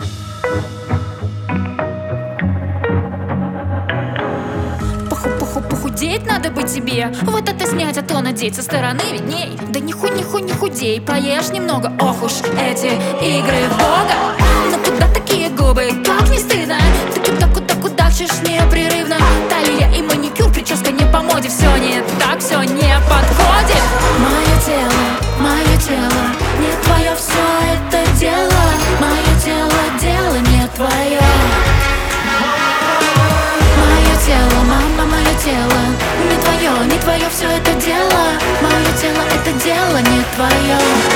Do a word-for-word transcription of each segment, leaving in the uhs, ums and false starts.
Похудеть надо бы тебе, вот это снять, а то надеть со стороны видней. Да не хуй, не хуй, не худей, поешь немного, ох уж эти игры в бога. Но куда такие губы, как не стыдно? Ты куда, куда, куда кудахчешь непрерывно? Талия и маникюр, прическа не по моде, все не так, все не подходит. Мое тело, мое тело, не твое все это дело. Мое тело, дело не твое. Мое тело, мама, мое тело, не твое, не твое все это дело. Мое тело, это дело не твое.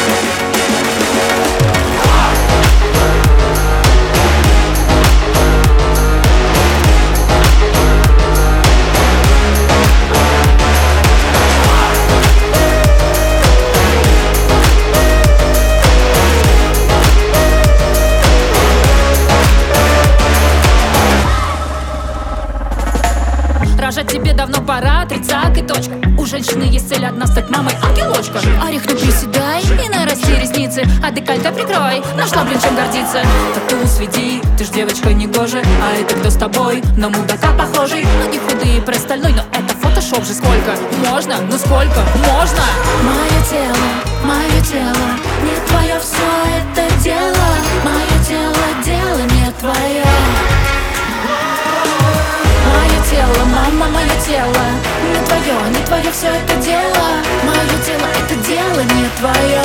Рожать тебе давно пора, тридцать и точка. У женщины есть цель одна — стать мамой ангелочка. Орех, ну приседай И нарасти ресницы, а декольте прикрой. Нашла, блин, чем гордиться. Тату сведи, ты ж девочка негоже. А это кто с тобой? На мудака похожий. Ноги худые, престольной, но это фотошоп же. Сколько можно? Ну сколько можно? Мое тело, мое тело, не твое все это дело. Мое тело, дело не твое. Мое тело, мама, мое тело, не твое, не твое все это дело. Мое тело, это дело не твое.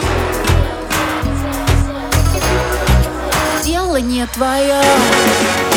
Не твое.